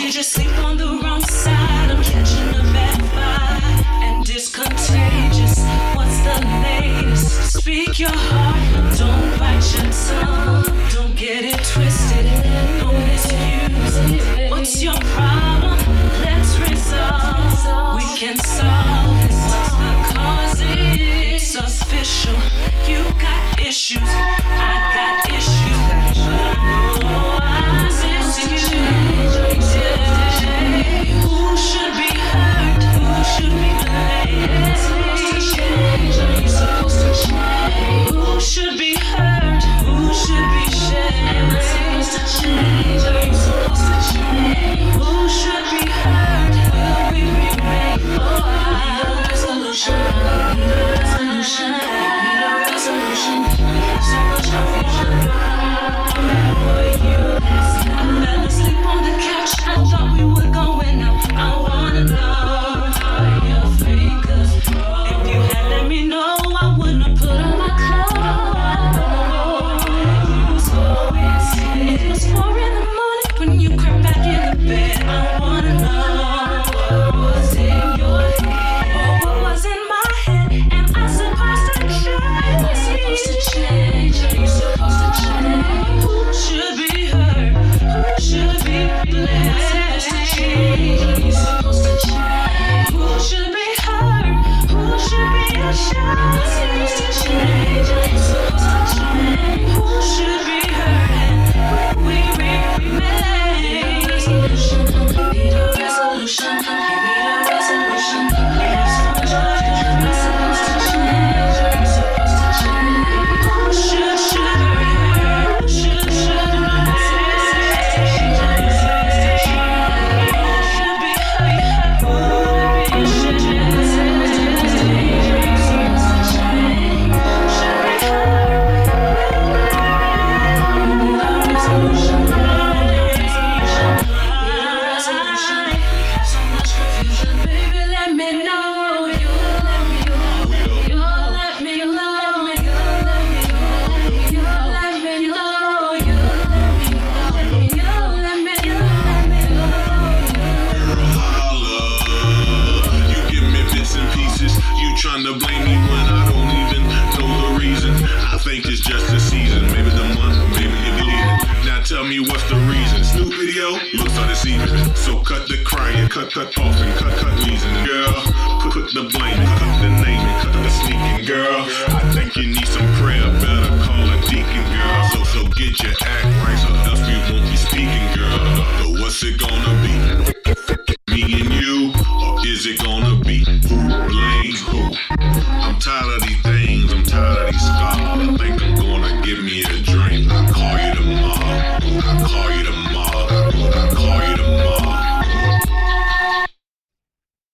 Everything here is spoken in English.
Did you sleep on the wrong side? I'm catching a bad vibe, and it's contagious. What's the latest? Speak your heart, don't bite your tongue. Don't get it twisted, don't misuse it. What's your problem? Let's resolve. We can solve it. What's the cause? It's official. You got issues, I got issues. But I who should be hurt? Who should be blamed? Who should be hurt? Who should be shamed? Who should be hurt? Will we remain? Need a resolution. Need a resolution. Need a resolution. We have so much confusion. I fell asleep on the couch. I thought we were going out. I wanna know how you feel. 'Cause if you had let me know, I wouldn't have put on my clothes. It was 4 in the morning when you crept back in the bed. I wanna know what was in your head or what was in my head. Am I supposed to change? Am I supposed to change? Are you supposed to change? Who should be hurt? Who should be blamed? Are you supposed to change? Who should be hurt? Who should be ashamed? Are you supposed to change? Are you supposed to change? Who should be hurt? And we remain. Need a resolution. Need a resolution. Need a resolution. We have so much confusion. Am I supposed to change? Are you supposed to change? Who should be hurt? Who should be trying to blame me when I don't even know the reason. I think it's just the season, maybe the month, maybe you're bleeding. Now tell me what's the reason. Snoop video looks undeceiving. So cut the crying, cut off and cut reasoning. Girl, put the blame, cut the naming, cut the sneaking. Girl, I think you need some prayer, better call a deacon. Girl, so get your act right, so else we won't be speaking. Girl, but what's it gonna be? Me and you, or is it gonna be who blames who? I'm tired of these things.